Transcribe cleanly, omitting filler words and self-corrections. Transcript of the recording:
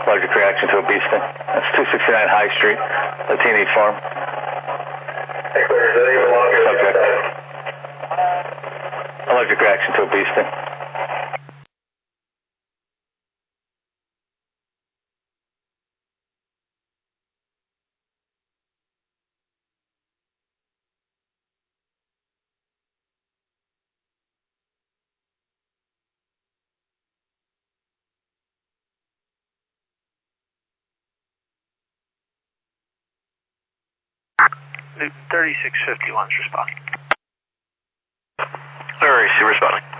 Allergic reaction to a bee sting. That's 269 High Street, Latini Farm. Subject. Allergic reaction to a bee sting. Newton 3651 is responding. Where is he responding?